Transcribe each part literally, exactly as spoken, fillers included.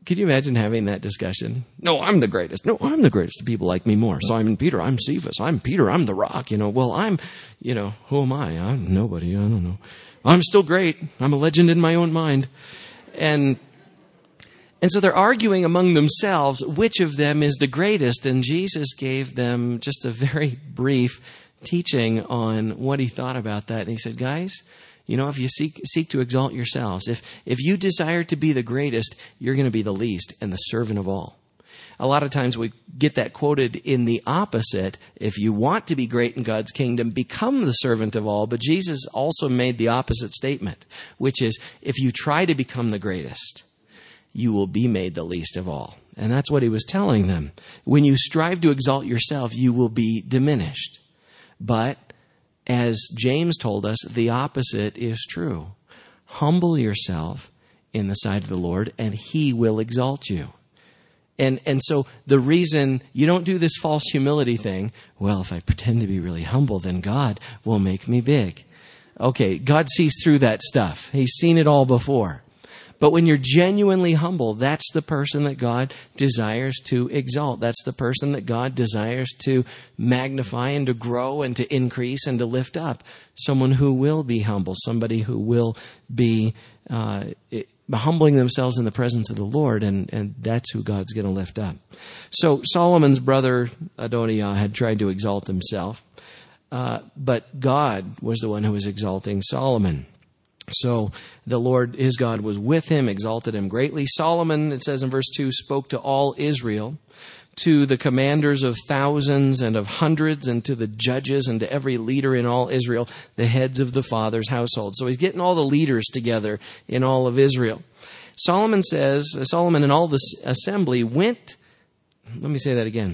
Could you imagine having that discussion? No, I'm the greatest. No, I'm the greatest. People like me more. Simon Peter, I'm Cephas. I'm Peter, I'm the rock. You know, well, I'm, you know, who am I? I'm nobody. I don't know. I'm still great. I'm a legend in my own mind. And and so they're arguing among themselves which of them is the greatest. And Jesus gave them just a very brief teaching on what he thought about that. And he said, guys, you know, if you seek seek to exalt yourselves, if if you desire to be the greatest, you're going to be the least and the servant of all. A lot of times we get that quoted in the opposite. If you want to be great in God's kingdom, become the servant of all. But Jesus also made the opposite statement, which is if you try to become the greatest, you will be made the least of all. And that's what he was telling them. When you strive to exalt yourself, you will be diminished. But as James told us, the opposite is true. Humble yourself in the sight of the Lord, and he will exalt you. And and so the reason you don't do this false humility thing, well, if I pretend to be really humble, then God will make me big. Okay, God sees through that stuff. He's seen it all before. But when you're genuinely humble, that's the person that God desires to exalt. That's the person that God desires to magnify and to grow and to increase and to lift up. Someone who will be humble, somebody who will be uh, humbling themselves in the presence of the Lord, and, and that's who God's going to lift up. So Solomon's brother Adoniah had tried to exalt himself, uh, but God was the one who was exalting Solomon. So the Lord, his God, was with him, exalted him greatly. Solomon, it says in verse two, spoke to all Israel, to the commanders of thousands and of hundreds, and to the judges and to every leader in all Israel, the heads of the father's household. So he's getting all the leaders together in all of Israel. Solomon says, Solomon and all the assembly went, let me say that again.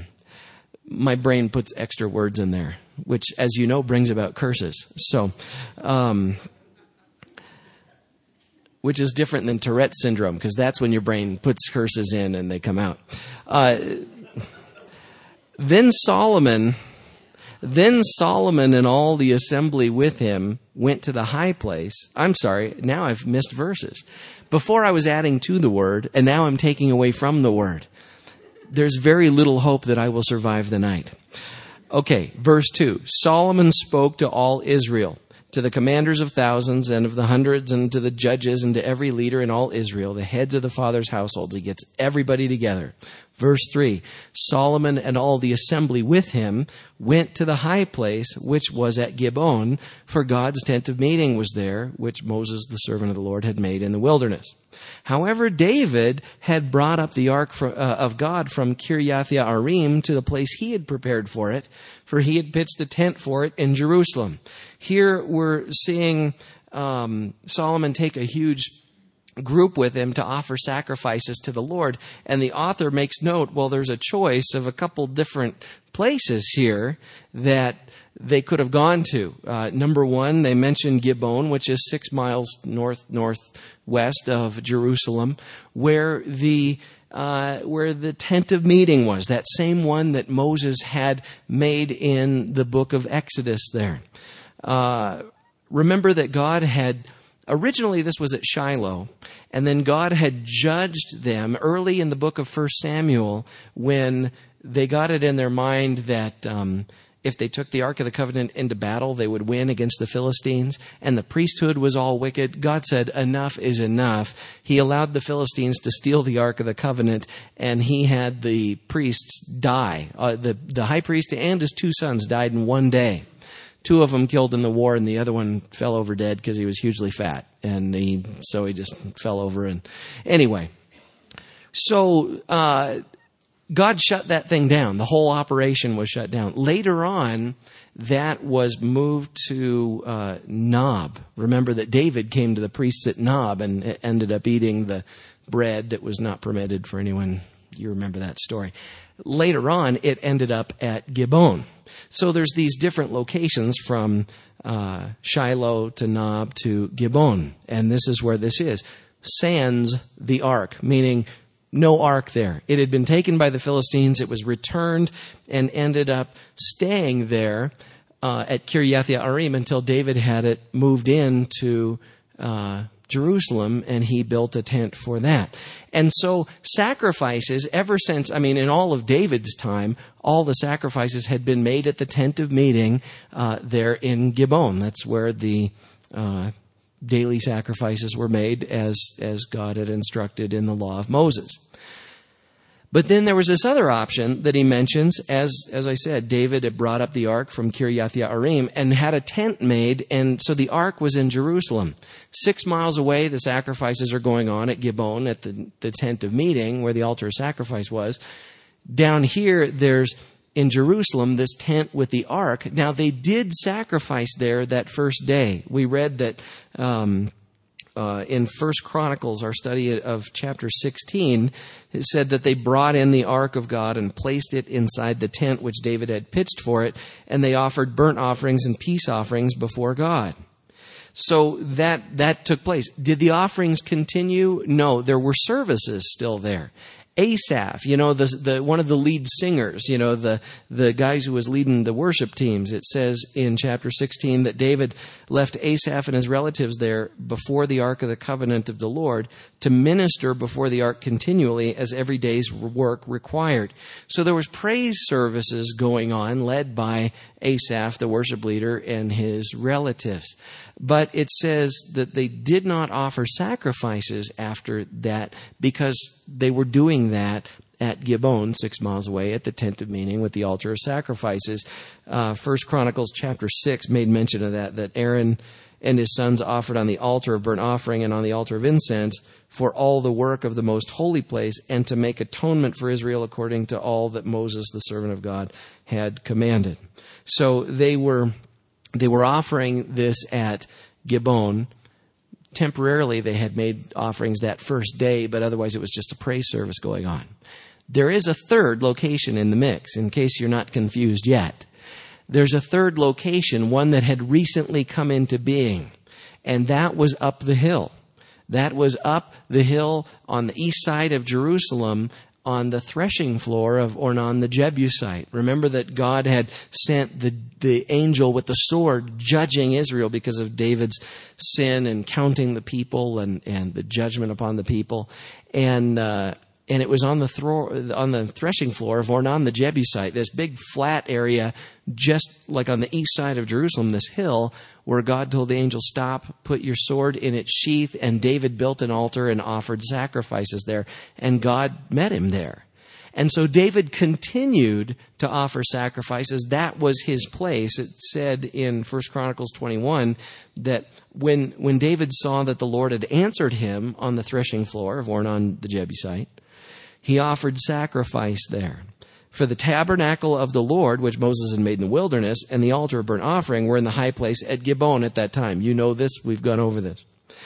My brain puts extra words in there, which, as you know, brings about curses. So, um... which is different than Tourette's syndrome, because that's when your brain puts curses in and they come out. Uh, then Solomon, then Solomon and all the assembly with him went to the high place. I'm sorry, now I've missed verses. Before I was adding to the word, and now I'm taking away from the word. There's very little hope that I will survive the night. Okay, verse two. Solomon spoke to all Israel, to the commanders of thousands and of the hundreds, and to the judges and to every leader in all Israel, the heads of the fathers' households. He gets everybody together. Verse three, Solomon and all the assembly with him went to the high place, which was at Gibeon, for God's tent of meeting was there, which Moses, the servant of the Lord, had made in the wilderness. However, David had brought up the ark for, uh, of God from Kiriath-Jearim to the place he had prepared for it, for he had pitched a tent for it in Jerusalem. Here we're seeing um, Solomon take a huge group with him to offer sacrifices to the Lord. And the author makes note, well, there's a choice of a couple different places here that they could have gone to. Uh, number one, they mentioned Gibeon, which is six miles north northwest of Jerusalem, where the uh, where the tent of meeting was, that same one that Moses had made in the book of Exodus there. Uh, remember that God had, originally this was at Shiloh, and then God had judged them early in the book of First Samuel when they got it in their mind that um, if they took the Ark of the Covenant into battle, they would win against the Philistines, and the priesthood was all wicked. God said, enough is enough. He allowed the Philistines to steal the Ark of the Covenant, and he had the priests die. Uh, the, the high priest and his two sons died in one day. Two of them killed in the war, and the other one fell over dead because he was hugely fat. And he, so he just fell over. And anyway, so uh, God shut that thing down. The whole operation was shut down. Later on, that was moved to uh, Nob. Remember that David came to the priests at Nob and ended up eating the bread that was not permitted for anyone. You remember that story. Later on, it ended up at Gibeon. So there's these different locations from uh, Shiloh to Nob to Gibeon. And this is where this is. Sans the ark, meaning no ark there. It had been taken by the Philistines. It was returned and ended up staying there uh, at Kiriath-Jearim until David had it moved in to, uh, Jerusalem, and he built a tent for that. And so sacrifices, ever since, I mean, in all of David's time, all the sacrifices had been made at the tent of meeting uh, there in Gibeon. That's where the uh, daily sacrifices were made as, as God had instructed in the law of Moses. But then there was this other option that he mentions. As as I said, David had brought up the ark from Kiriath Yearim and had a tent made, and so the ark was in Jerusalem. Six miles away, the sacrifices are going on at Gibeon, at the, the tent of meeting, where the altar of sacrifice was. Down here, there's, in Jerusalem, this tent with the ark. Now, they did sacrifice there that first day. We read that um Uh, in First Chronicles, our study of chapter sixteen, it said that they brought in the ark of God and placed it inside the tent which David had pitched for it, and they offered burnt offerings and peace offerings before God. So that that took place. Did the offerings continue? No, there were services still there. Asaph, you know, the, the, one of the lead singers, you know, the, the guys who was leading the worship teams. It says in chapter sixteen that David left Asaph and his relatives there before the Ark of the Covenant of the Lord to minister before the Ark continually as every day's work required. So there was praise services going on led by Asaph, the worship leader, and his relatives. But it says that they did not offer sacrifices after that because they were doing that at Gibeon, six miles away, at the tent of meeting with the altar of sacrifices. Uh, First Chronicles chapter six made mention of that, that Aaron and his sons offered on the altar of burnt offering and on the altar of incense for all the work of the most holy place and to make atonement for Israel according to all that Moses, the servant of God, had commanded. So they were... They were offering this at Gibeon. Temporarily, they had made offerings that first day, but otherwise it was just a praise service going on. There is a third location in the mix, in case you're not confused yet. There's a third location, one that had recently come into being, and that was up the hill. That was up the hill on the east side of Jerusalem, on the threshing floor of Ornan the Jebusite. Remember that God had sent the, the angel with the sword judging Israel because of David's sin and counting the people and, and the judgment upon the people. And uh, and it was on the thro- on the threshing floor of Ornan the Jebusite, this big flat area just like on the east side of Jerusalem, this hill where God told the angel, stop, put your sword in its sheath, and David built an altar and offered sacrifices there, and God met him there. And so David continued to offer sacrifices. That was his place. It said in First Chronicles twenty-one that when when David saw that the Lord had answered him on the threshing floor of Ornan the Jebusite, he offered sacrifice there. For the tabernacle of the Lord, which Moses had made in the wilderness, and the altar of burnt offering were in the high place at Gibeon at that time. You know this. We've gone over this.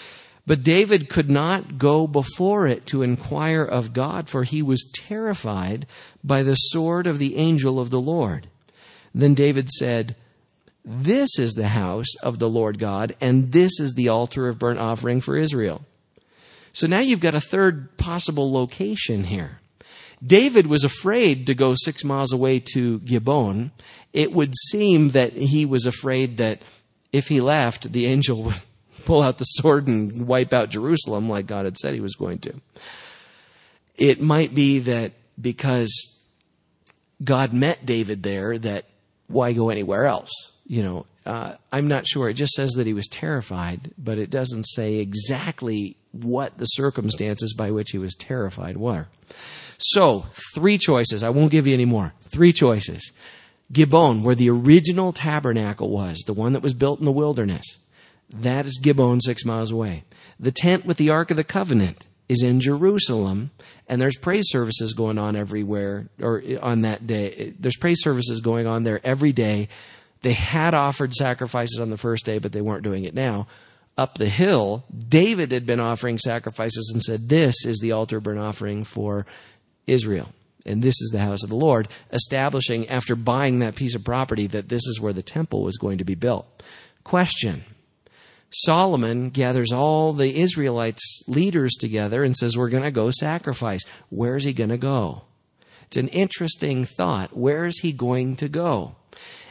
But David could not go before it to inquire of God, for he was terrified by the sword of the angel of the Lord. Then David said, this is the house of the Lord God, and this is the altar of burnt offering for Israel. So now you've got a third possible location here. David was afraid to go six miles away to Gibeon. It would seem that he was afraid that if he left, the angel would pull out the sword and wipe out Jerusalem like God had said he was going to. It might be that because God met David there, that why go anywhere else? You know, uh, I'm not sure. It just says that he was terrified, but it doesn't say exactly what the circumstances by which he was terrified were. So, three choices. I won't give you any more. Three choices. Gibeon, where the original tabernacle was, the one that was built in the wilderness. That is Gibeon, six miles away. The tent with the Ark of the Covenant is in Jerusalem, and there's praise services going on everywhere, or on that day. There's praise services going on there every day. They had offered sacrifices on the first day, but they weren't doing it now. Up the hill, David had been offering sacrifices and said, this is the altar burnt offering for Israel, and this is the house of the Lord, establishing after buying that piece of property that this is where the temple was going to be built. Question. Solomon gathers all the Israelites leaders together and says, we're going to go sacrifice. Where is he going to go? It's an interesting thought. Where is he going to go?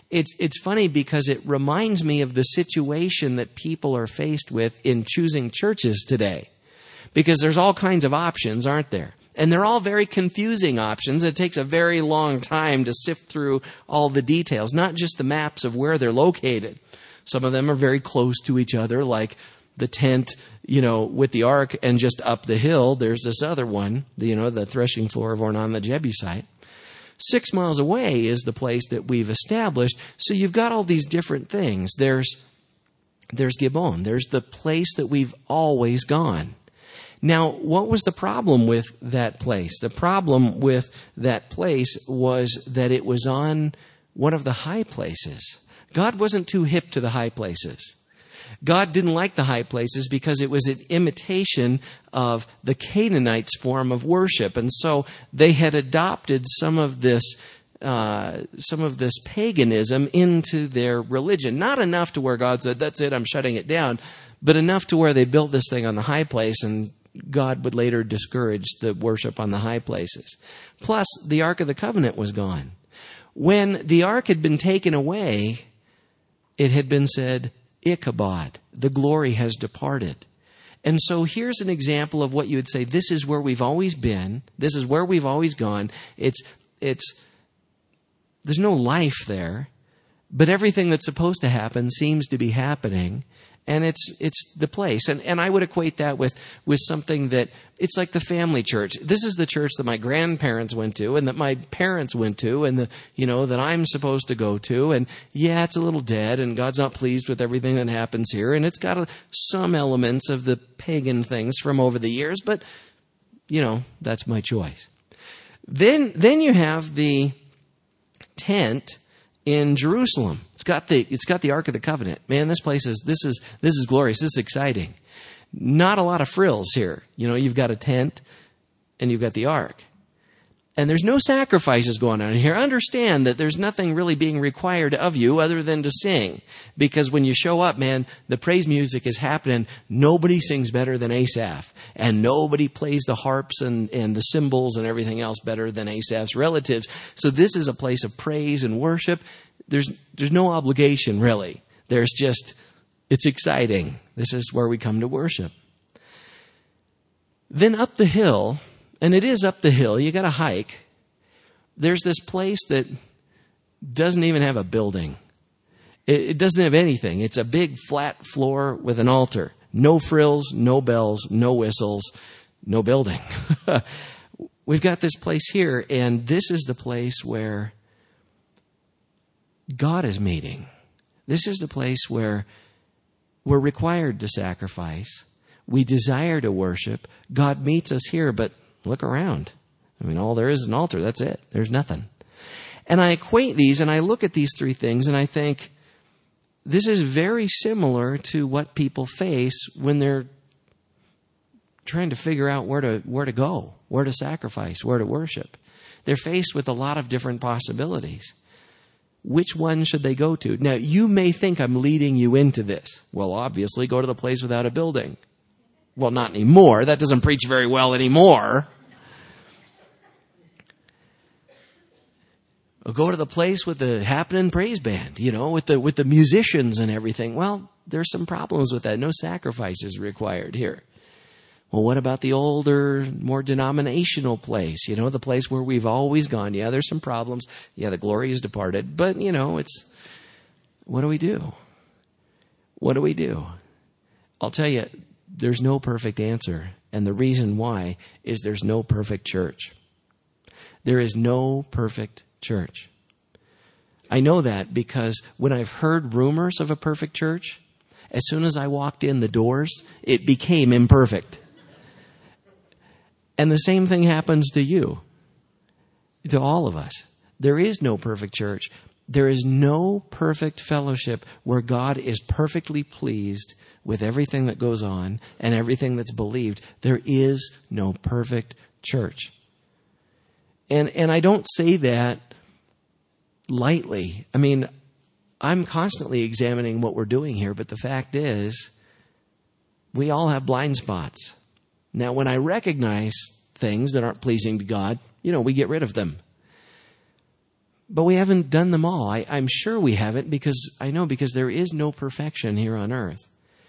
it's it's funny because it reminds me of the situation that people are faced with in choosing churches today. Because there's all kinds of options, aren't there? And they're all very confusing options. It takes a very long time to sift through all the details, not just the maps of where they're located. Some of them are very close to each other, like the tent, you know, with the ark, and just up the hill, there's this other one, you know, the threshing floor of Ornan the Jebusite. Six miles away is the place that we've established. So you've got all these different things. There's, there's Gibeon. There's the place that we've always gone. Now, what was the problem with that place? The problem with that place was that it was on one of the high places. God wasn't too hip to the high places. God didn't like the high places because it was an imitation of the Canaanites' form of worship. And so they had adopted some of this uh, some of this paganism into their religion. Not enough to where God said, that's it, I'm shutting it down, but enough to where they built this thing on the high place, and God would later discourage the worship on the high places. Plus, the Ark of the Covenant was gone. When the Ark had been taken away, it had been said, Ichabod, the glory has departed. And so here's an example of what you would say, this is where we've always been. This is where we've always gone. It's, it's, there's no life there, but everything that's supposed to happen seems to be happening. And it's it's the place. And and I would equate that with, with something that, it's like the family church. This is the church that my grandparents went to and that my parents went to and, the you know, that I'm supposed to go to. And yeah, it's a little dead and God's not pleased with everything that happens here. And it's got a, some elements of the pagan things from over the years. But, you know, that's my choice. Then Then you have the tent in Jerusalem. It's got the it's got the Ark of the Covenant. Man, this place is this is this is glorious. This is exciting. Not a lot of frills here. You know, you've got a tent and you've got the Ark. And there's no sacrifices going on here. Understand that there's nothing really being required of you other than to sing. Because when you show up, man, the praise music is happening. Nobody sings better than Asaph. And nobody plays the harps and, and the cymbals and everything else better than Asaph's relatives. So this is a place of praise and worship. There's, there's no obligation, really. There's just, it's exciting. This is where we come to worship. Then up the hill, and it is up the hill, you got to hike. There's this place that doesn't even have a building. It, it doesn't have anything. It's a big flat floor with an altar. No frills, no bells, no whistles, no building. We've got this place here, and this is the place where God is meeting. This is the place where we're required to sacrifice. We desire to worship. God meets us here, but look around. I mean, all there is is an altar. That's it. There's nothing. And I equate these, and I look at these three things, and I think this is very similar to what people face when they're trying to figure out where to where to go, where to sacrifice, where to worship. They're faced with a lot of different possibilities. Which one should they go to? Now, you may think I'm leading you into this. Well, obviously, go to the place without a building. Well, not anymore. That doesn't preach very well anymore. Or go to the place with the happening praise band, you know, with the with the musicians and everything. Well, there's some problems with that. No sacrifices required here. Well, what about the older, more denominational place? You know, the place where we've always gone. Yeah, there's some problems. Yeah, the glory is departed. But, you know, it's, what do we do? What do we do? I'll tell you, there's no perfect answer. And the reason why is there's no perfect church. There is no perfect church. I know that because when I've heard rumors of a perfect church, as soon as I walked in the doors, it became imperfect. And the same thing happens to you, to all of us. There is no perfect church. There is no perfect fellowship where God is perfectly pleased with everything that goes on and everything that's believed. There is no perfect church. And and I don't say that lightly. I mean, I'm constantly examining what we're doing here, but the fact is, we all have blind spots. Now, when I recognize things that aren't pleasing to God, you know, we get rid of them. But we haven't done them all. I, I'm sure we haven't because I know because there is no perfection here on earth.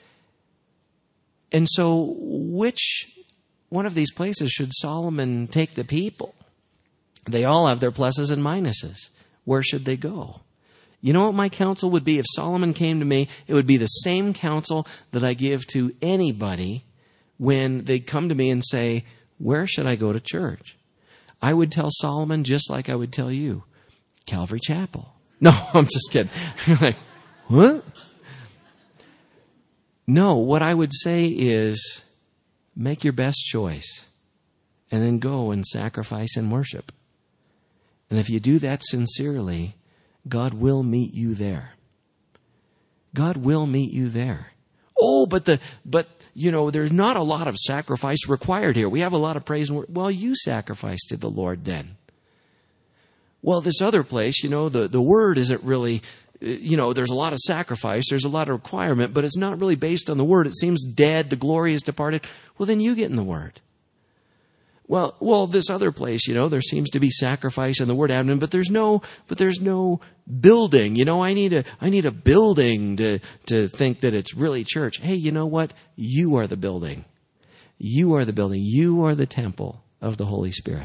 And so which one of these places should Solomon take the people? They all have their pluses and minuses. Where should they go? You know what my counsel would be if Solomon came to me? It would be the same counsel that I give to anybody when they come to me and say, where should I go to church? I would tell Solomon just like I would tell you, Calvary Chapel. No, I'm just kidding. You're like, what? No, what I would say is make your best choice and then go and sacrifice and worship. And if you do that sincerely, God will meet you there. God will meet you there. Oh, but the, but, you know, there's not a lot of sacrifice required here. We have a lot of praise and worship. Well, you sacrifice to the Lord then. Well, this other place, you know, the, the word isn't really, you know, there's a lot of sacrifice, there's a lot of requirement, but it's not really based on the word. It seems dead, the glory is departed. Well, then you get in the word. Well, well, this other place, you know, there seems to be sacrifice and the word happening, but there's no, but there's no building. You know, I need a, I need a building to, to think that it's really church. Hey, you know what? You are the building. You are the building. You are the temple of the Holy Spirit.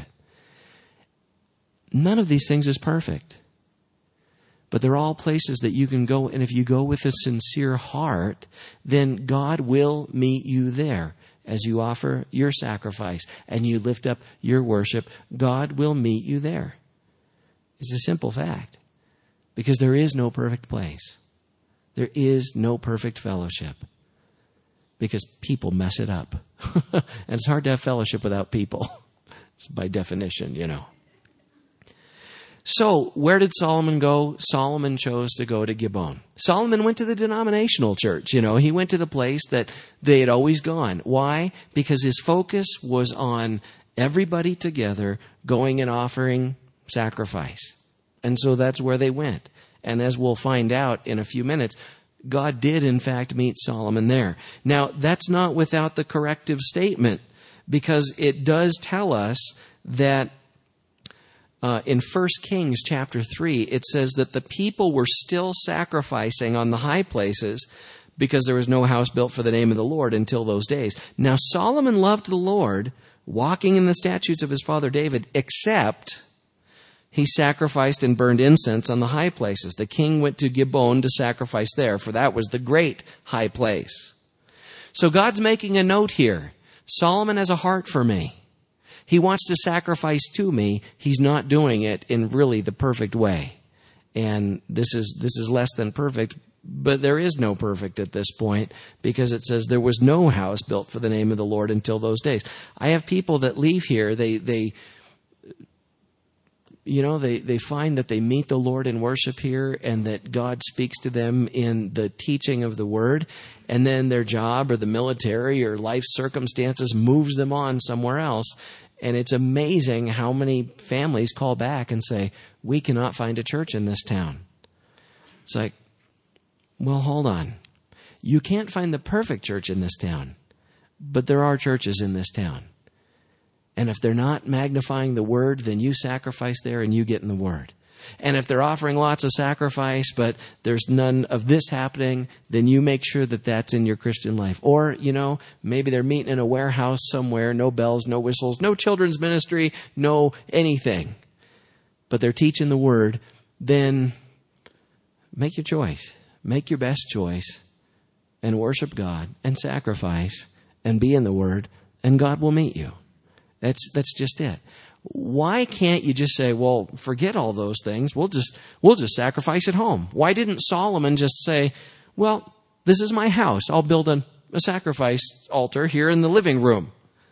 None of these things is perfect, but they're all places that you can go. And if you go with a sincere heart, then God will meet you there. As you offer your sacrifice and you lift up your worship, God will meet you there. It's a simple fact. Because there is no perfect place. There is no perfect fellowship. Because people mess it up. And it's hard to have fellowship without people. It's by definition, you know. So, where did Solomon go? Solomon chose to go to Gibeon. Solomon went to the denominational church, you know. He went to the place that they had always gone. Why? Because his focus was on everybody together going and offering sacrifice. And so that's where they went. And as we'll find out in a few minutes, God did in fact meet Solomon there. Now, that's not without the corrective statement, because it does tell us that Uh, in First Kings chapter three, it says that the people were still sacrificing on the high places because there was no house built for the name of the Lord until those days. Now, Solomon loved the Lord, walking in the statutes of his father David, except he sacrificed and burned incense on the high places. The king went to Gibeon to sacrifice there, for that was the great high place. So God's making a note here. Solomon has a heart for me. He wants to sacrifice to me. He's not doing it in really the perfect way. And this is this is less than perfect, but there is no perfect at this point, because it says there was no house built for the name of the Lord until those days. I have people that leave here, they they you know, they, they find that they meet the Lord in worship here and that God speaks to them in the teaching of the word, and then their job or the military or life circumstances moves them on somewhere else. And it's amazing how many families call back and say, we cannot find a church in this town. It's like, well, hold on. You can't find the perfect church in this town, but there are churches in this town. And if they're not magnifying the word, then you sacrifice there and you get in the word. And if they're offering lots of sacrifice, but there's none of this happening, then you make sure that that's in your Christian life. Or, you know, maybe they're meeting in a warehouse somewhere, no bells, no whistles, no children's ministry, no anything. But they're teaching the word. Then make your choice. Make your best choice and worship God and sacrifice and be in the word, and God will meet you. That's that's just it. Why can't you just say, well, forget all those things. We'll just we'll just sacrifice at home. Why didn't Solomon just say, well, this is my house. I'll build a, a sacrifice altar here in the living room?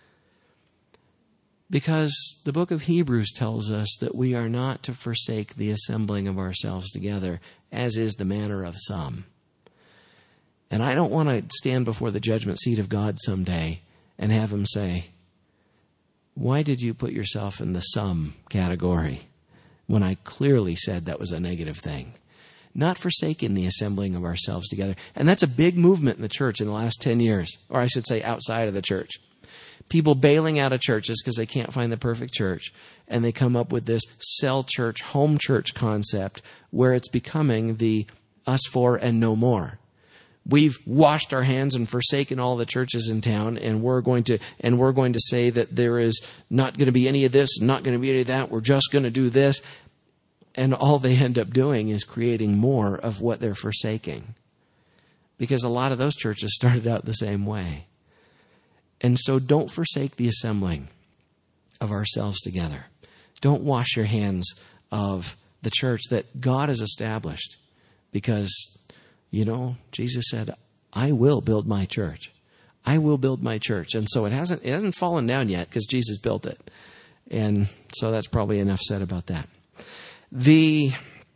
Because the book of Hebrews tells us that we are not to forsake the assembling of ourselves together, as is the manner of some. And I don't want to stand before the judgment seat of God someday and have him say, why did you put yourself in the some category when I clearly said that was a negative thing? Not forsaking the assembling of ourselves together. And that's a big movement in the church in the last ten years, or I should say outside of the church. People bailing out of churches because they can't find the perfect church. And they come up with this cell church, home church concept where it's becoming the us for and no more. We've washed our hands and forsaken all the churches in town, and we're going to and we're going to say that there is not going to be any of this, not going to be any of that. We're just going to do this. And all they end up doing is creating more of what they're forsaking. Because a lot of those churches started out the same way. And so don't forsake the assembling of ourselves together. Don't wash your hands of the church that God has established. Because, you know, Jesus said, I will build my church. I will build my church. And so it hasn't, it hasn't fallen down yet because Jesus built it. And so that's probably enough said about that. The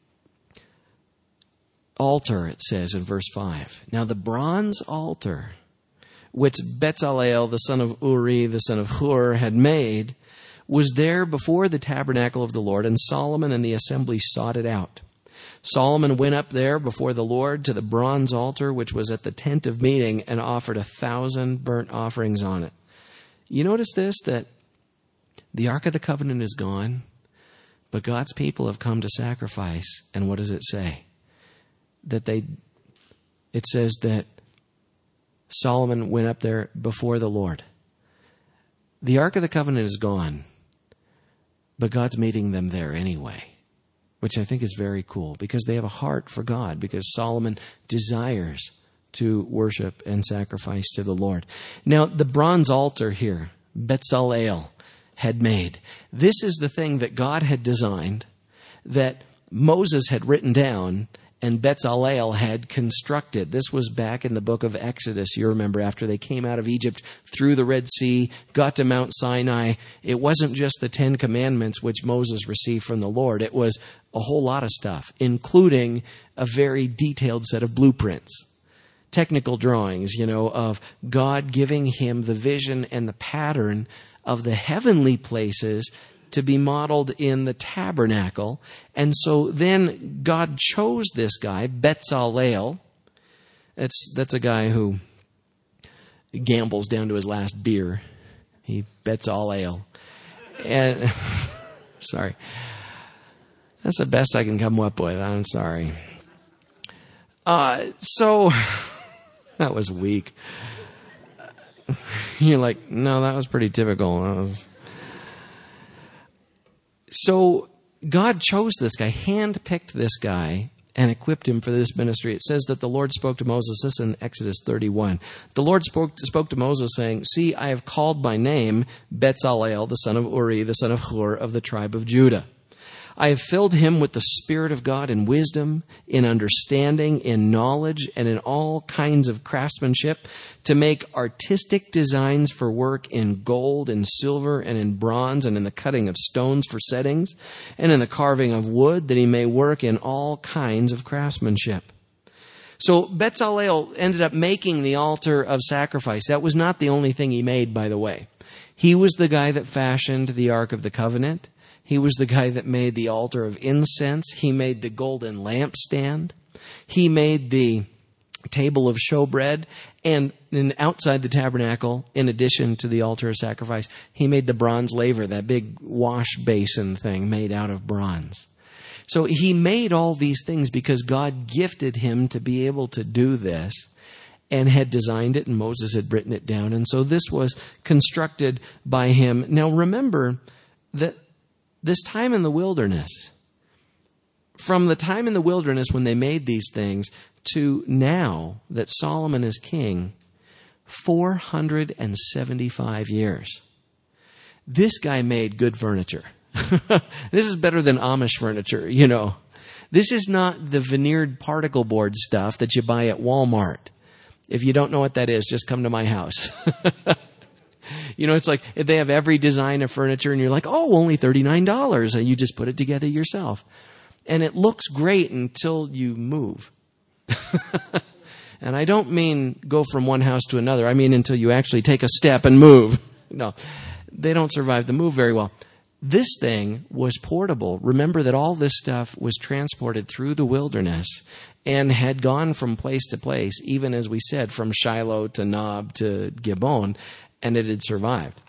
altar, it says in verse five. Now the bronze altar, which Bezalel, the son of Uri, the son of Hur, had made, was there before the tabernacle of the Lord, and Solomon and the assembly sought it out. Solomon went up there before the Lord to the bronze altar, which was at the tent of meeting, and offered a thousand burnt offerings on it. You notice this, that the Ark of the Covenant is gone, but God's people have come to sacrifice. And what does it say? That they, it says that Solomon went up there before the Lord. The Ark of the Covenant is gone, but God's meeting them there anyway, which I think is very cool because they have a heart for God, because Solomon desires to worship and sacrifice to the Lord. Now, the bronze altar here, Bezalel had made. This is the thing that God had designed, that Moses had written down, and Bezalel had constructed. This was back in the book of Exodus. You remember, after they came out of Egypt, through the Red Sea, got to Mount Sinai. It wasn't just the Ten Commandments which Moses received from the Lord. It was a whole lot of stuff, including a very detailed set of blueprints, technical drawings, you know, of God giving him the vision and the pattern of the heavenly places to be modeled in the tabernacle. And so then God chose this guy, Bezalel. That's, that's a guy who gambles down to his last beer. He Bezalel. And, sorry. That's the best I can come up with. I'm sorry. Uh, so, that was weak. You're like, no, that was pretty typical. That was... So God chose this guy, handpicked this guy, and equipped him for this ministry. It says that the Lord spoke to Moses, this in Exodus thirty-one. The Lord spoke, spoke to Moses saying, see, I have called by name Bezalel, the son of Uri, the son of Hur, of the tribe of Judah. I have filled him with the Spirit of God in wisdom, in understanding, in knowledge, and in all kinds of craftsmanship, to make artistic designs for work in gold and silver and in bronze and in the cutting of stones for settings and in the carving of wood, that he may work in all kinds of craftsmanship. So Bezalel ended up making the altar of sacrifice. That was not the only thing he made, by the way. He was the guy that fashioned the Ark of the Covenant. He was the guy that made the altar of incense. He made the golden lampstand. He made the table of showbread. And then outside the tabernacle, in addition to the altar of sacrifice, he made the bronze laver, that big wash basin thing made out of bronze. So he made all these things because God gifted him to be able to do this, and had designed it, and Moses had written it down. And so this was constructed by him. Now remember that this time in the wilderness, from the time in the wilderness when they made these things to now that Solomon is king, four hundred seventy-five years. This guy made good furniture. This is better than Amish furniture, you know. This is not the veneered particle board stuff that you buy at Walmart. If you don't know what that is, just come to my house. You know, it's like if they have every design of furniture and you're like, oh, only thirty-nine dollars. And you just put it together yourself. And it looks great until you move. And I don't mean go from one house to another. I mean until you actually take a step and move. No, they don't survive the move very well. This thing was portable. Remember that all this stuff was transported through the wilderness and had gone from place to place, even as we said, from Shiloh to Nob to Gibeon. and it had survived.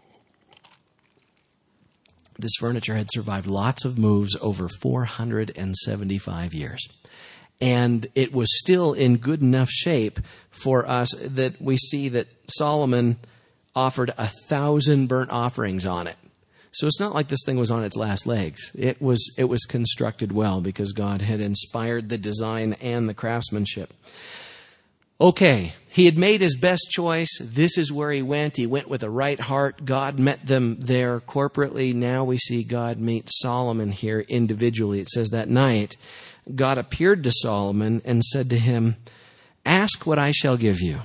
This furniture had survived lots of moves over four hundred seventy-five years. And it was still in good enough shape for us that we see that Solomon offered a thousand burnt offerings on it. So it's not like this thing was on its last legs. It was, it was constructed well because God had inspired the design and the craftsmanship. Okay, he had made his best choice. This is where he went. He went with a right heart. God met them there corporately. Now we see God meet Solomon here individually. It says that night, God appeared to Solomon and said to him, "Ask what I shall give you."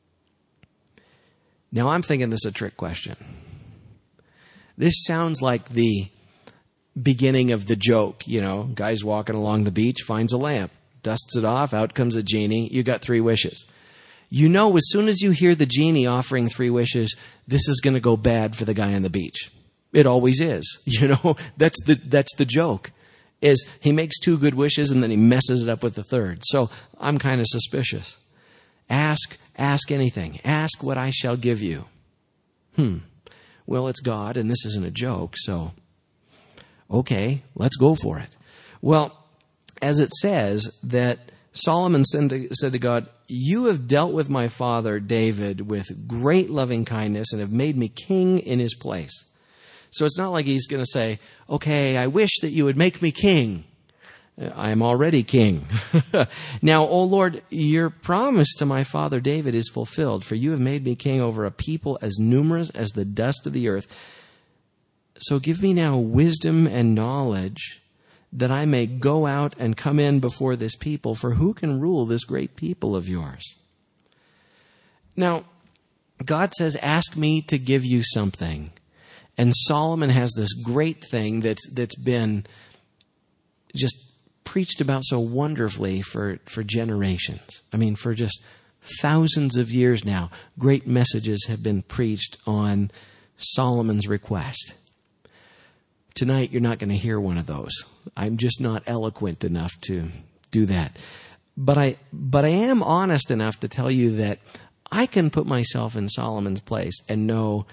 Now I'm thinking this is a trick question. This sounds like the beginning of the joke. You know, guy's walking along the beach, finds a lamp, dusts it off, out comes a genie. You got three wishes. You know, as soon as you hear the genie offering three wishes, this is going to go bad for the guy on the beach. It always is. You know, that's the, that's the joke. Is he makes two good wishes and then he messes it up with the third. So I'm kind of suspicious. Ask, ask anything. Ask what I shall give you. Hmm. Well, it's God and this isn't a joke, so okay, let's go for it. Well, as it says that Solomon said to God, "You have dealt with my father David with great loving kindness and have made me king in his place." So it's not like he's going to say, "Okay, I wish that you would make me king. I am already king." "Now, O Lord, your promise to my father David is fulfilled, for you have made me king over a people as numerous as the dust of the earth. So give me now wisdom and knowledge that I may go out and come in before this people, for who can rule this great people of yours?" Now, God says, "Ask me to give you something." And Solomon has this great thing that's that's been just preached about so wonderfully for, for generations. I mean, for just thousands of years now, great messages have been preached on Solomon's request. Tonight, you're not going to hear one of those. I'm just not eloquent enough to do that. But I, but I am honest enough to tell you that I can put myself in Solomon's place and know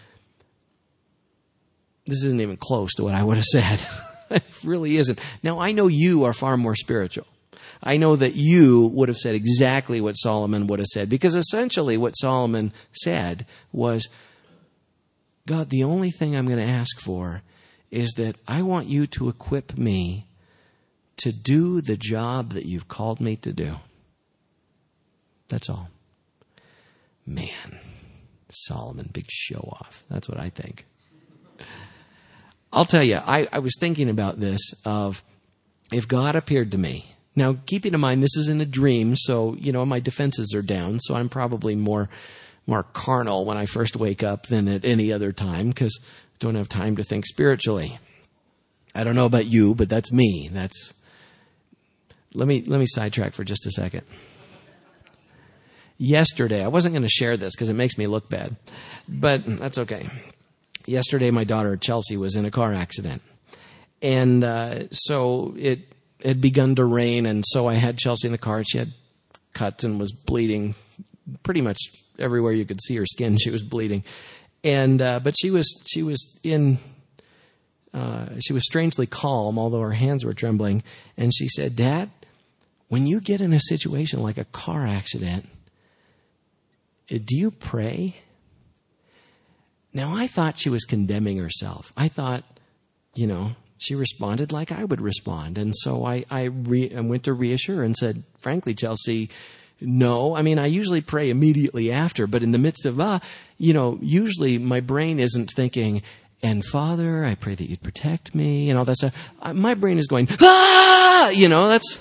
this isn't even close to what I would have said. It really isn't. Now, I know you are far more spiritual. I know that you would have said exactly what Solomon would have said, because essentially what Solomon said was, "God, the only thing I'm going to ask for is that I want you to equip me to do the job that you've called me to do." That's all. Man, Solomon, big show off. That's what I think. I'll tell you, I, I was thinking about this of if God appeared to me. Now, keeping in mind, this is in a dream, so, you know, my defenses are down, so I'm probably more more carnal when I first wake up than at any other time, because I don't have time to think spiritually. I don't know about you, but that's me. That's let me let me sidetrack for just a second. Yesterday, I wasn't going to share this because it makes me look bad, but that's okay. Yesterday, my daughter Chelsea was in a car accident, and uh, so it had begun to rain, and so I had Chelsea in the car. She had cuts and was bleeding pretty much everywhere you could see her skin. She was bleeding, and uh, but she was she was in uh, she was strangely calm, although her hands were trembling. And she said, "Dad, when you get in a situation like a car accident, do you pray?" Now, I thought she was condemning herself. I thought, you know, she responded like I would respond. And so I, I, re, I went to reassure her and said, "Frankly, Chelsea, no. I mean, I usually pray immediately after, but in the midst of, ah, you know, usually my brain isn't thinking, and Father, I pray that you'd protect me and all that stuff. My brain is going, ah, you know, that's,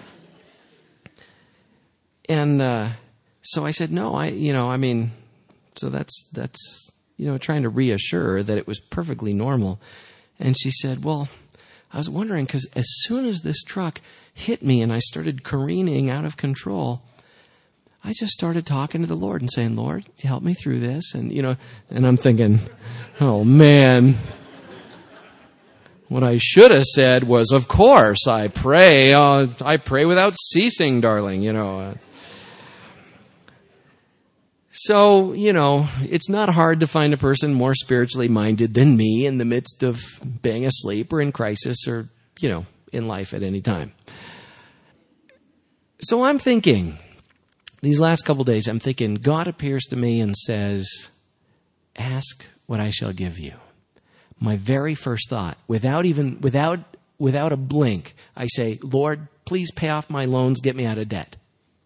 and, uh, so I said, no, I, you know, I mean, so that's, that's, you know, trying to reassure her that it was perfectly normal. And she said, "Well, I was wondering, because as soon as this truck hit me and I started careening out of control, I just started talking to the Lord and saying, 'Lord, help me through this.'" And, you know, and I'm thinking, oh man, what I should have said was, "Of course, I pray. Uh, I pray without ceasing, darling," you know. Uh, So, you know, it's not hard to find a person more spiritually minded than me in the midst of being asleep or in crisis or, you know, in life at any time. So I'm thinking, these last couple days, I'm thinking, God appears to me and says, ask what I shall give you. My very first thought, without even, without, without a blink, I say, Lord, please pay off my loans, get me out of debt.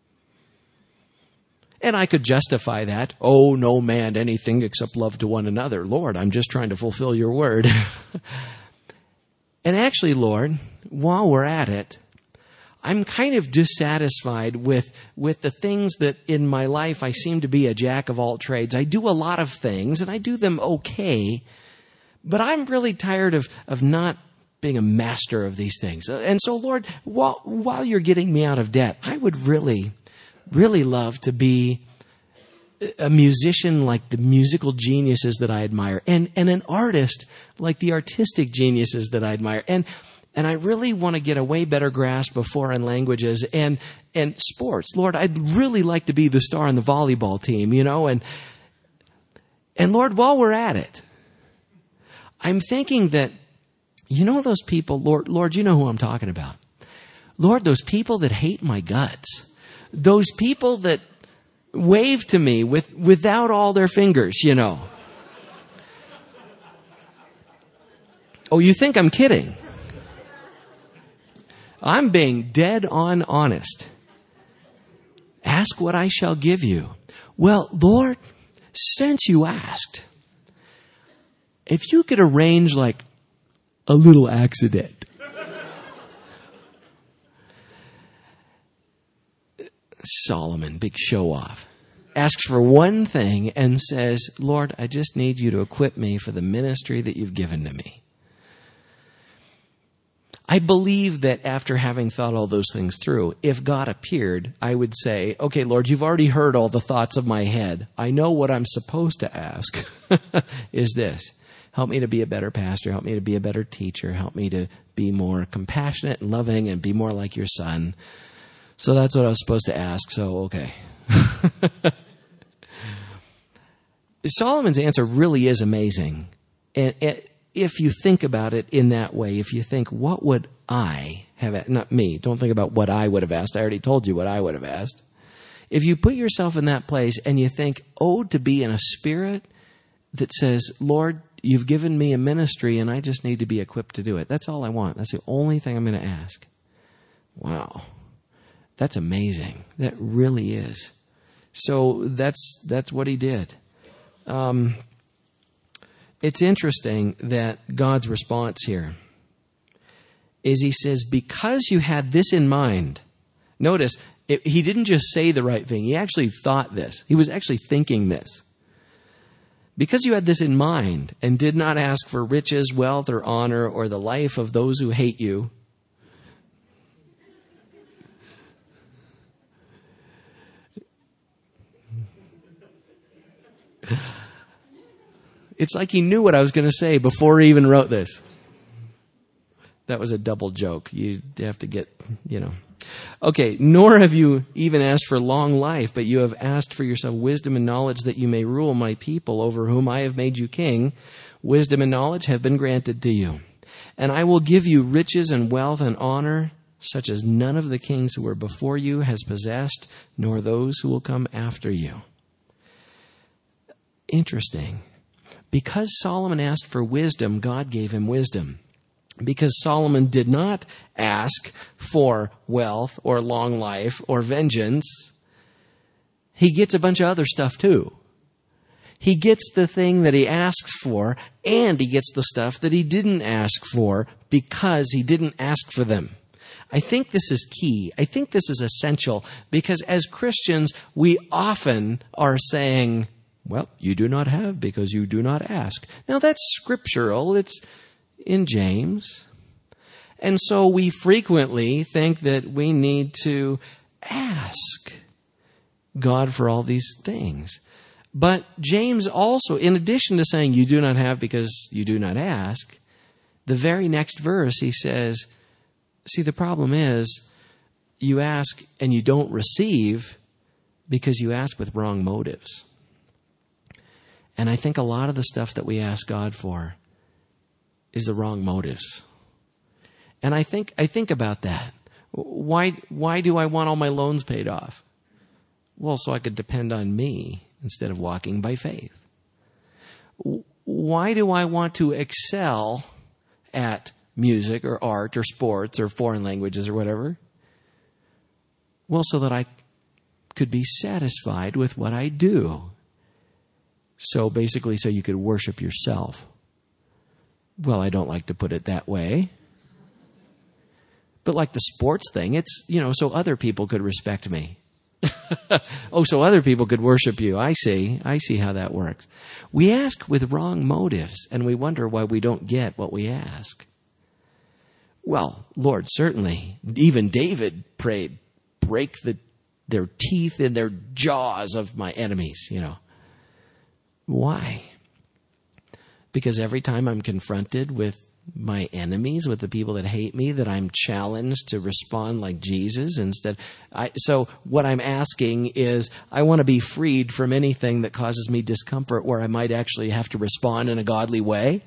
And I could justify that. Oh, no man, anything except love to one another. Lord, I'm just trying to fulfill your word. And actually, Lord, while we're at it, I'm kind of dissatisfied with, with the things that in my life I seem to be a jack of all trades. I do a lot of things and I do them okay, but I'm really tired of, of not being a master of these things. And so, Lord, while, while you're getting me out of debt, I would really... really love to be a musician like the musical geniuses that I admire, and, and an artist like the artistic geniuses that I admire. And, and I really want to get a way better grasp of foreign languages and, and sports. Lord, I'd really like to be the star on the volleyball team, you know, and, and Lord, while we're at it, I'm thinking that, you know, those people, Lord, Lord, you know who I'm talking about. Lord, those people that hate my guts. Those people that wave to me with, without all their fingers, you know. Oh, you think I'm kidding? I'm being dead on honest. Ask what I shall give you. Well, Lord, since you asked, if you could arrange like a little accident, Solomon, big show off, asks for one thing and says, Lord, I just need you to equip me for the ministry that you've given to me. I believe that after having thought all those things through, if God appeared, I would say, okay, Lord, you've already heard all the thoughts of my head. I know what I'm supposed to ask is this. Help me to be a better pastor. Help me to be a better teacher. Help me to be more compassionate and loving and be more like your son. So that's what I was supposed to ask, so okay. Solomon's answer really is amazing. And if you think about it in that way, if you think, what would I have, not me, don't think about what I would have asked. I already told you what I would have asked. If you put yourself in that place and you think, oh, to be in a spirit that says, Lord, you've given me a ministry and I just need to be equipped to do it. That's all I want. That's the only thing I'm going to ask. Wow. That's amazing. That really is. So that's that's what he did. Um, it's interesting that God's response here is he says, because you had this in mind. Notice, it, he didn't just say the right thing. He actually thought this. He was actually thinking this. Because you had this in mind and did not ask for riches, wealth, or honor, or the life of those who hate you, it's like he knew what I was going to say before he even wrote this. That was a double joke. You have to get, you know. Okay, nor have you even asked for long life, but you have asked for yourself wisdom and knowledge that you may rule my people over whom I have made you king. Wisdom and knowledge have been granted to you. And I will give you riches and wealth and honor, such as none of the kings who were before you has possessed, nor those who will come after you. Interesting. Because Solomon asked for wisdom, God gave him wisdom. Because Solomon did not ask for wealth or long life or vengeance, he gets a bunch of other stuff too. He gets the thing that he asks for, and he gets the stuff that he didn't ask for because he didn't ask for them. I think this is key. I think this is essential because as Christians, we often are saying, well, you do not have because you do not ask. Now that's scriptural. It's in James. And so we frequently think that we need to ask God for all these things. But James also, in addition to saying you do not have because you do not ask, the very next verse he says, see, the problem is you ask and you don't receive because you ask with wrong motives. And I think a lot of the stuff that we ask God for is the wrong motives. And I think, I think about that. Why, why do I want all my loans paid off? Well, so I could depend on me instead of walking by faith. Why do I want to excel at music or art or sports or foreign languages or whatever? Well, so that I could be satisfied with what I do. So basically, so you could worship yourself. Well, I don't like to put it that way. But like the sports thing, it's, you know, so other people could respect me. Oh, so other people could worship you. I see. I see how that works. We ask with wrong motives, and we wonder why we don't get what we ask. Well, Lord, certainly, even David prayed, break the, their teeth in their jaws of my enemies, you know. Why? Because every time I'm confronted with my enemies, with the people that hate me, that I'm challenged to respond like Jesus instead. I, so what I'm asking is, I want to be freed from anything that causes me discomfort where I might actually have to respond in a godly way.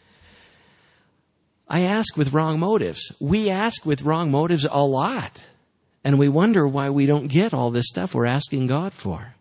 I ask with wrong motives. We ask with wrong motives a lot. And we wonder why we don't get all this stuff we're asking God for.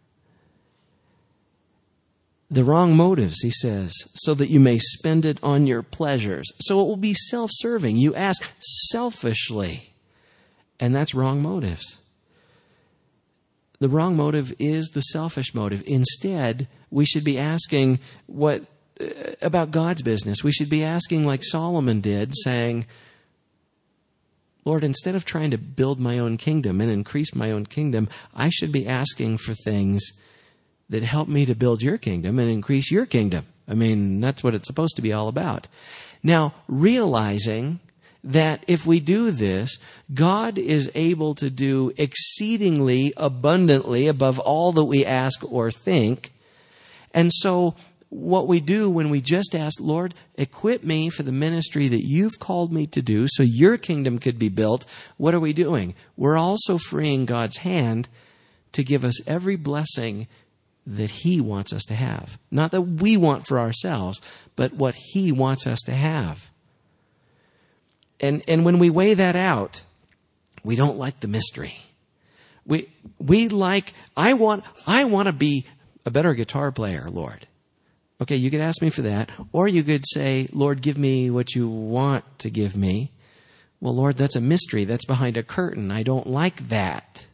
The wrong motives, he says, so that you may spend it on your pleasures. So it will be self-serving. You ask selfishly. And that's wrong motives. The wrong motive is the selfish motive. Instead, we should be asking what uh, about God's business. We should be asking like Solomon did, saying, Lord, instead of trying to build my own kingdom and increase my own kingdom, I should be asking for things that help me to build your kingdom and increase your kingdom. I mean, that's what it's supposed to be all about. Now, realizing that if we do this, God is able to do exceedingly abundantly above all that we ask or think. And so what we do when we just ask, Lord, equip me for the ministry that you've called me to do so your kingdom could be built, what are we doing? We're also freeing God's hand to give us every blessing that he wants us to have. Not that we want for ourselves, but what he wants us to have. And and when we weigh that out, we don't like the mystery. We we like, I want I want to be a better guitar player, Lord. Okay, you could ask me for that. Or you could say, Lord, give me what you want to give me. Well, Lord, that's a mystery. That's behind a curtain. I don't like that.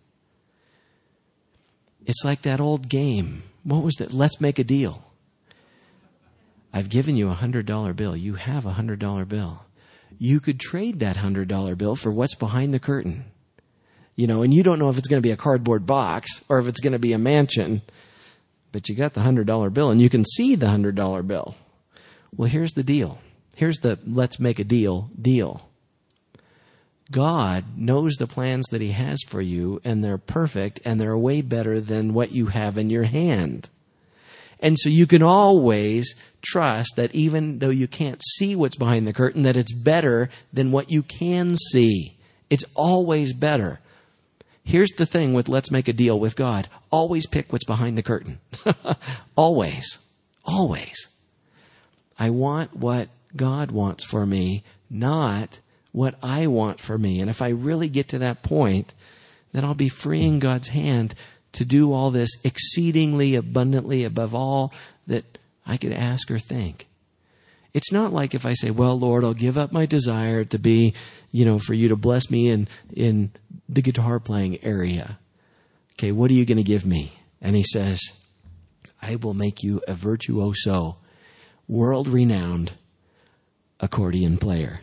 It's like that old game. What was that? Let's make a deal. I've given you a one hundred dollar bill. You have a one hundred dollar bill. You could trade that one hundred dollar bill for what's behind the curtain. You know, and you don't know if it's going to be a cardboard box or if it's going to be a mansion. But you got the one hundred dollar bill and you can see the one hundred dollar bill. Well, here's the deal. Here's the let's make a deal deal. God knows the plans that he has for you, and they're perfect, and they're way better than what you have in your hand. And so you can always trust that even though you can't see what's behind the curtain, that it's better than what you can see. It's always better. Here's the thing with let's make a deal with God. Always pick what's behind the curtain. Always. Always. I want what God wants for me, not what I want for me. And if I really get to that point, then I'll be freeing God's hand to do all this exceedingly abundantly above all that I could ask or think. It's not like if I say, well, Lord, I'll give up my desire to be, you know, for you to bless me in, in the guitar playing area. Okay, what are you going to give me? And he says, I will make you a virtuoso, world-renowned accordion player.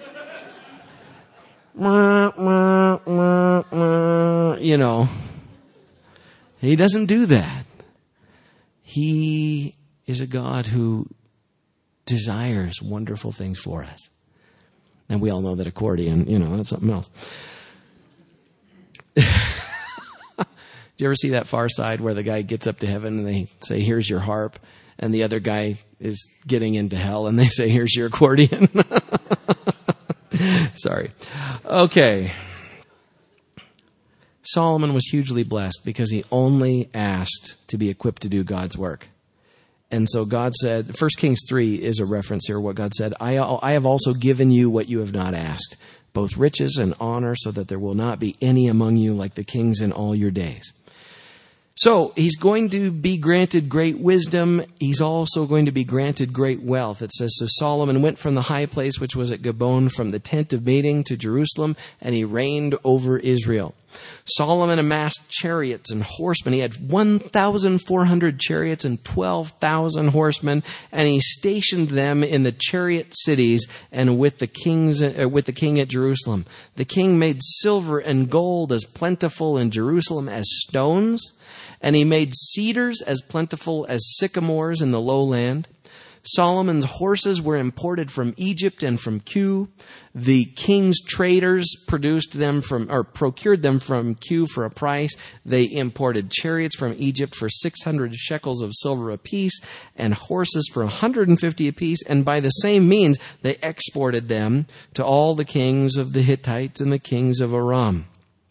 You know, he doesn't do that. He is a God who desires wonderful things for us. And we all know that accordion, you know, that's something else. Do you ever see that Far Side where the guy gets up to heaven and they say, here's your harp, and the other guy is getting into hell and they say, here's your accordion? Sorry. Okay. Solomon was hugely blessed because he only asked to be equipped to do God's work. And so God said, First Kings three is a reference here, what God said, I, I have also given you what you have not asked, both riches and honor, so that there will not be any among you like the kings in all your days. So he's going to be granted great wisdom. He's also going to be granted great wealth. It says, so Solomon went from the high place, which was at Gabon, from the tent of meeting to Jerusalem, and he reigned over Israel. Solomon amassed chariots and horsemen. He had one thousand four hundred chariots and twelve thousand horsemen, and he stationed them in the chariot cities and with the kings, uh, with the king at Jerusalem. The king made silver and gold as plentiful in Jerusalem as stones, and he made cedars as plentiful as sycamores in the lowland. Solomon's horses were imported from Egypt and from Kue. The king's traders produced them from, or procured them from Kue for a price. They imported chariots from Egypt for six hundred shekels of silver apiece and horses for one hundred fifty apiece. And by the same means, they exported them to all the kings of the Hittites and the kings of Aram.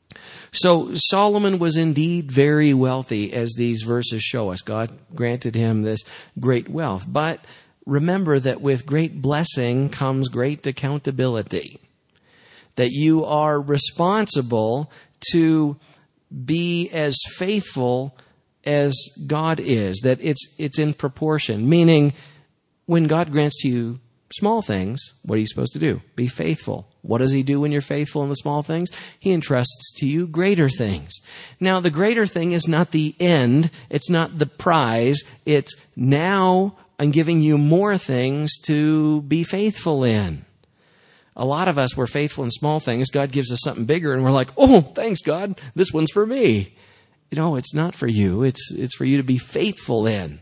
So Solomon was indeed very wealthy, as these verses show us. God granted him this great wealth. But remember that with great blessing comes great accountability. That you are responsible to be as faithful as God is. That it's it's in proportion. Meaning, when God grants you small things, what are you supposed to do? Be faithful. What does he do when you're faithful in the small things? He entrusts to you greater things. Now, the greater thing is not the end. It's not the prize. It's now I'm giving you more things to be faithful in. A lot of us, we're faithful in small things. God gives us something bigger and we're like, oh, thanks God. This one's for me. You know, it's not for you. It's, it's for you to be faithful in.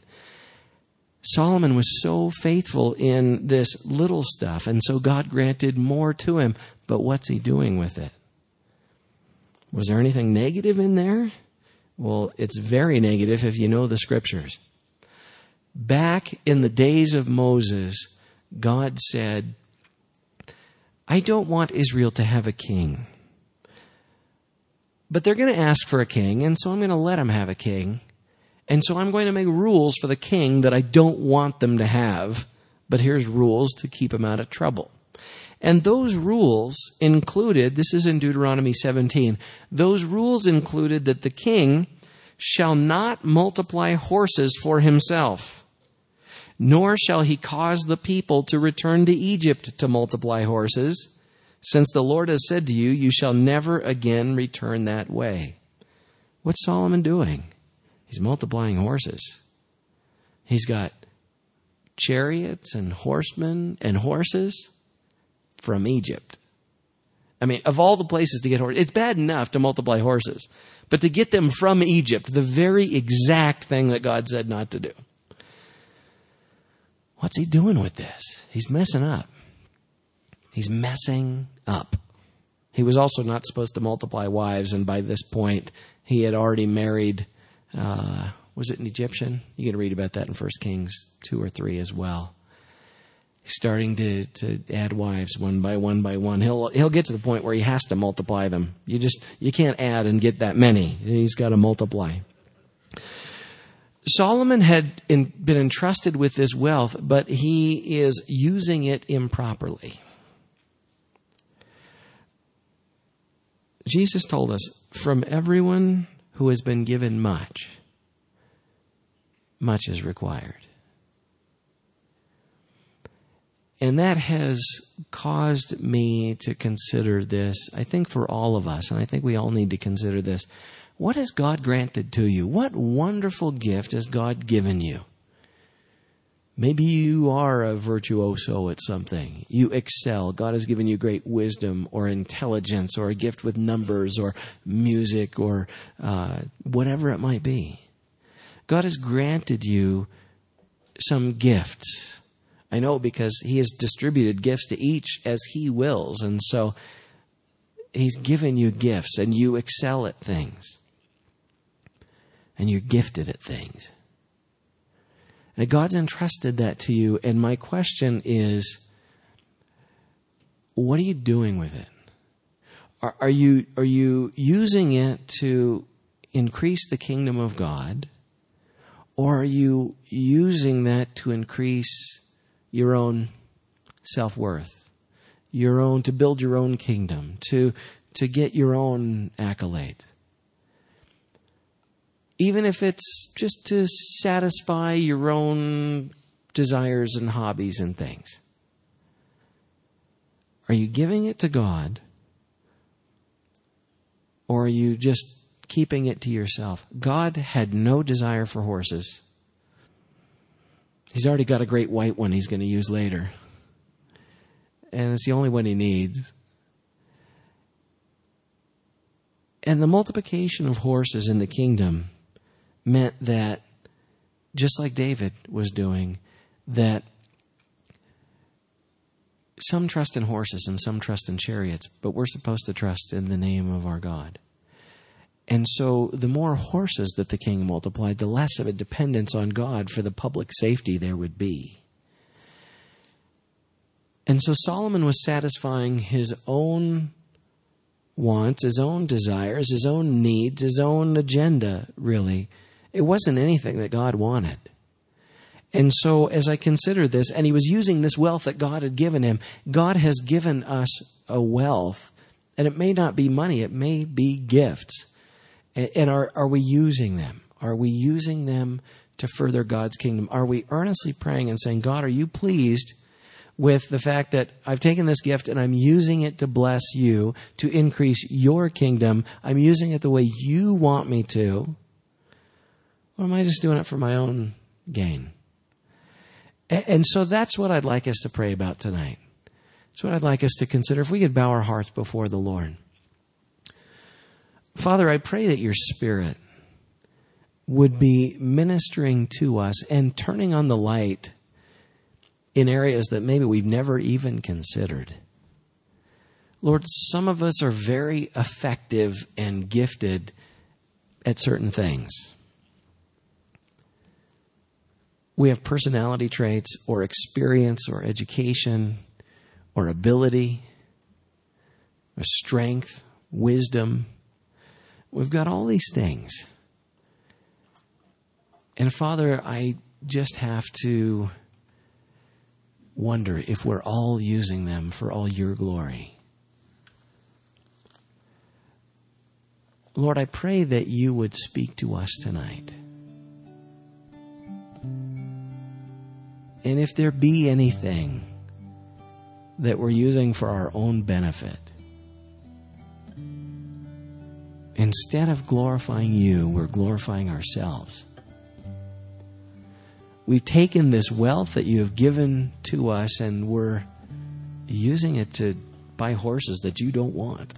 Solomon was so faithful in this little stuff, and so God granted more to him. But what's he doing with it? Was there anything negative in there? Well, it's very negative if you know the scriptures. Back in the days of Moses, God said, I don't want Israel to have a king. But they're going to ask for a king, and so I'm going to let them have a king. And so I'm going to make rules for the king that I don't want them to have, but here's rules to keep them out of trouble. And those rules included, this is in Deuteronomy seventeen, those rules included that the king shall not multiply horses for himself, nor shall he cause the people to return to Egypt to multiply horses, since the Lord has said to you, you shall never again return that way. What's Solomon doing? He's multiplying horses. He's got chariots and horsemen and horses from Egypt. I mean, of all the places to get horses, it's bad enough to multiply horses, but to get them from Egypt, the very exact thing that God said not to do. What's he doing with this? He's messing up. He's messing up. He was also not supposed to multiply wives, and by this point, he had already married Uh, was it an Egyptian? You can read about that in First Kings two or three as well. He's starting to, to add wives one by one by one. He'll he'll get to the point where he has to multiply them. You just you can't add and get that many. He's got to multiply. Solomon had in, been entrusted with this wealth, but he is using it improperly. Jesus told us, from everyone who has been given much, much is required. And that has caused me to consider this, I think for all of us, and I think we all need to consider this. What has God granted to you? What wonderful gift has God given you? Maybe you are a virtuoso at something. You excel. God has given you great wisdom or intelligence or a gift with numbers or music or uh, whatever it might be. God has granted you some gifts. I know because he has distributed gifts to each as he wills. And so he's given you gifts and you excel at things. And you're gifted at things. And God's entrusted that to you. And my question is, what are you doing with it? Are, are you, are you using it to increase the kingdom of God? Or are you using that to increase your own self-worth, your own, to build your own kingdom, to, to get your own accolade? Even if it's just to satisfy your own desires and hobbies and things. Are you giving it to God? Or are you just keeping it to yourself? God had no desire for horses. He's already got a great white one he's going to use later. And it's the only one he needs. And the multiplication of horses in the kingdom meant that, just like David was doing, that some trust in horses and some trust in chariots, but we're supposed to trust in the name of our God. And so the more horses that the king multiplied, the less of a dependence on God for the public safety there would be. And so Solomon was satisfying his own wants, his own desires, his own needs, his own agenda, really. It wasn't anything that God wanted. And so as I consider this, and he was using this wealth that God had given him, God has given us a wealth, and it may not be money, it may be gifts. And are, are we using them? Are we using them to further God's kingdom? Are we earnestly praying and saying, God, are you pleased with the fact that I've taken this gift and I'm using it to bless you, to increase your kingdom? I'm using it the way you want me to. Or am I just doing it for my own gain? And so that's what I'd like us to pray about tonight. That's what I'd like us to consider. If we could bow our hearts before the Lord. Father, I pray that your Spirit would be ministering to us and turning on the light in areas that maybe we've never even considered. Lord, some of us are very effective and gifted at certain things. We have personality traits or experience or education or ability or strength, wisdom. We've got all these things. And Father, I just have to wonder if we're all using them for all your glory. Lord, I pray that you would speak to us tonight. And if there be anything that we're using for our own benefit, instead of glorifying you, we're glorifying ourselves. We've taken this wealth that you have given to us and we're using it to buy horses that you don't want.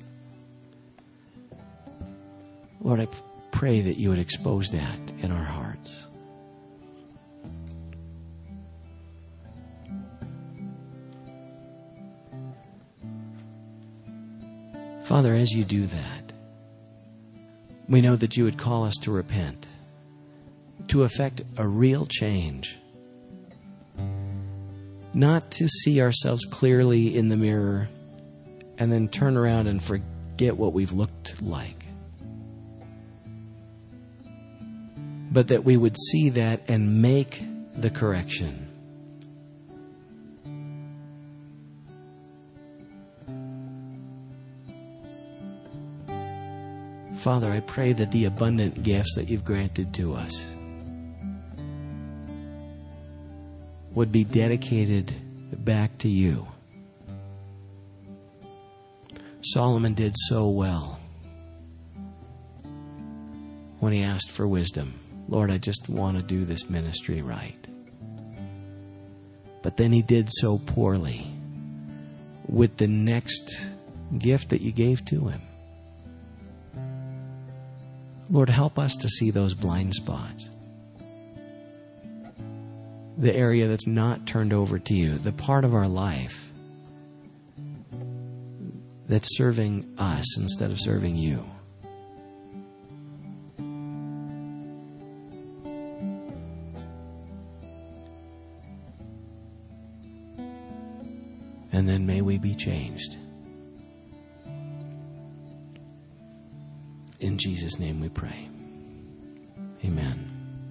Lord, I pray that you would expose that in our hearts. Father, as you do that, we know that you would call us to repent, to effect a real change, not to see ourselves clearly in the mirror and then turn around and forget what we've looked like, but that we would see that and make the correction. Father, I pray that the abundant gifts that you've granted to us would be dedicated back to you. Solomon did so well when he asked for wisdom. Lord, I just want to do this ministry right. But then he did so poorly with the next gift that you gave to him. Lord, help us to see those blind spots. The area that's not turned over to you, the part of our life that's serving us instead of serving you. And then may we be changed. In Jesus' name we pray. Amen.